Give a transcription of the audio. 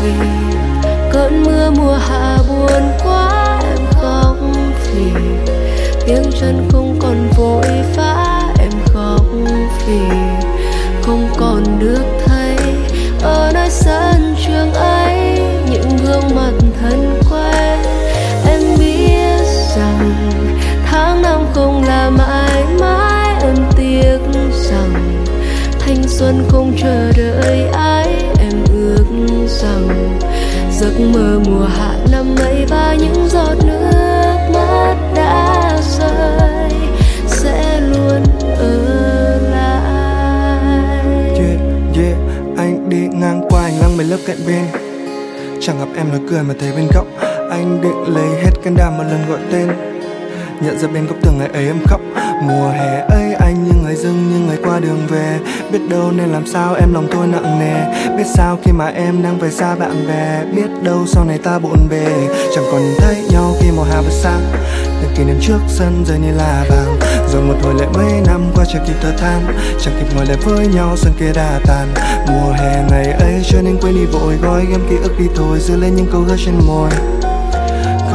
vì cơn mưa mùa hạ buồn quá em khóc vì tiếng chân không còn vội vã, em khóc vì không còn được thấy ở nơi sân trường ấy những gương mặt thân quen. Em biết rằng tháng năm không là mãi mãi, em tiếc rằng thanh xuân không chờ đợi ai. Em ước rằng giấc mơ mùa hạ năm ấy và những giọt nước mắt đã rơi sẽ luôn ở lại. Yeah, yeah, anh đi ngang qua hành lang mấy lớp cạnh bên, chẳng gặp em nói cười mà thấy bên góc. Anh định lấy hết can đảm một lần gọi tên, nhận ra bên góc tường ngày ấy em khóc. Mùa hè ấy anh như người dưng, như người qua đường về. Biết đâu nên làm sao em lòng tôi nặng nề. Biết sao khi mà em đang về xa bạn bè. Biết đâu sau này ta bộn bề, chẳng còn nhìn thấy nhau khi mùa hạ vừa sang. Từng kỷ niệm trước sân giờ như là vàng, rồi một hồi lại mấy năm qua chưa kịp thở than. Chẳng kịp ngồi lại với nhau xuân kia đã tàn. Mùa hè ngày ấy cho nên quên đi vội, gói ghém ký ức đi thôi, giữ lên những câu gợi trên môi.